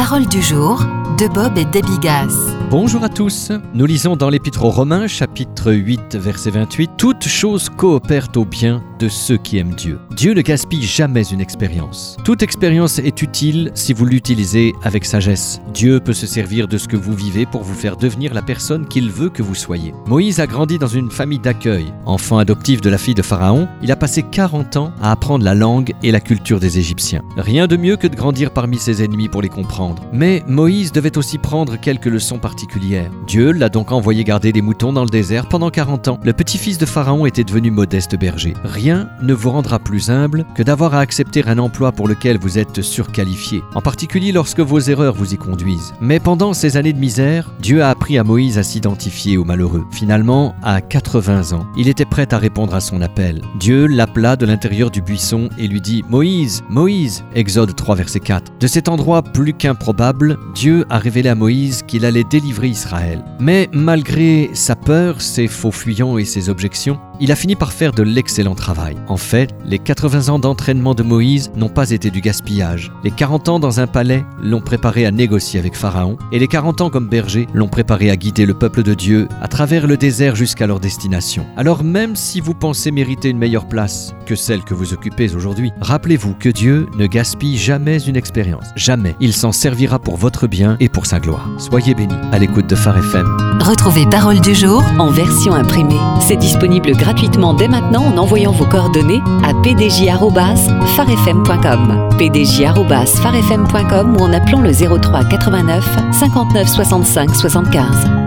Parole du jour de Bob et Debbie Gass. Bonjour à tous, nous lisons dans l'Épître aux Romains, chapitre 8, verset 28, « Toutes choses coopèrent au bien de ceux qui aiment Dieu. Dieu ne gaspille jamais une expérience. Toute expérience est utile si vous l'utilisez avec sagesse. Dieu peut se servir de ce que vous vivez pour vous faire devenir la personne qu'il veut que vous soyez. Moïse a grandi dans une famille d'accueil. Enfant adoptif de la fille de Pharaon, il a passé 40 ans à apprendre la langue et la culture des Égyptiens. Rien de mieux que de grandir parmi ses ennemis pour les comprendre. Mais Moïse devait aussi prendre quelques leçons particulières. Dieu l'a donc envoyé garder des moutons dans le désert pendant 40 ans. Le petit-fils de Pharaon était devenu modeste berger. Rien ne vous rendra plus humble que d'avoir à accepter un emploi pour lequel vous êtes surqualifié, en particulier lorsque vos erreurs vous y conduisent. Mais pendant ces années de misère, Dieu a appris à Moïse à s'identifier aux malheureux. Finalement, à 80 ans, il était prêt à répondre à son appel. Dieu l'appela de l'intérieur du buisson et lui dit « Moïse, Moïse !» Exode 3, verset 4. De cet endroit plus qu'improbable, Dieu a révélé à Moïse qu'il allait délivrer Israël. Mais malgré sa peur, ses faux fuyants et ses objections, il a fini par faire de l'excellent travail. En fait, les 80 ans d'entraînement de Moïse n'ont pas été du gaspillage. Les 40 ans dans un palais l'ont préparé à négocier avec Pharaon, et les 40 ans comme berger l'ont préparé à guider le peuple de Dieu à travers le désert jusqu'à leur destination. Alors même si vous pensez mériter une meilleure place que celle que vous occupez aujourd'hui, rappelez-vous que Dieu ne gaspille jamais une expérience. Jamais. Il s'en servira pour votre bien et pour sa gloire. Soyez bénis à l'écoute de Phare FM. Retrouvez Parole du jour en version imprimée. C'est disponible gratuitement dès maintenant en envoyant vos coordonnées à pdj@farefm.com, pdj@farefm.com ou en appelant le 03 89 59 65 75.